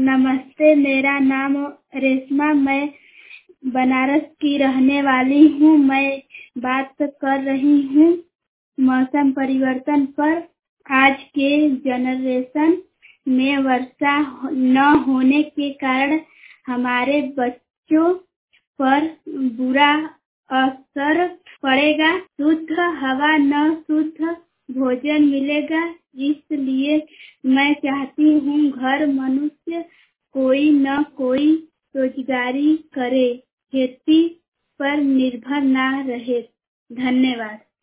नमस्ते, मेरा नाम रेशमा, मैं बनारस की रहने वाली हूँ। मैं बात कर रही हूँ मौसम परिवर्तन पर। आज के जनरेशन में वर्षा न होने के कारण हमारे बच्चों पर बुरा असर पड़ेगा। शुद्ध हवा न शुद्ध भोजन मिलेगा। इसलिए मैं चाहती हूँ हर मनुष्य कोई न कोई रोजगारी करे, खेती पर निर्भर न रहे। धन्यवाद।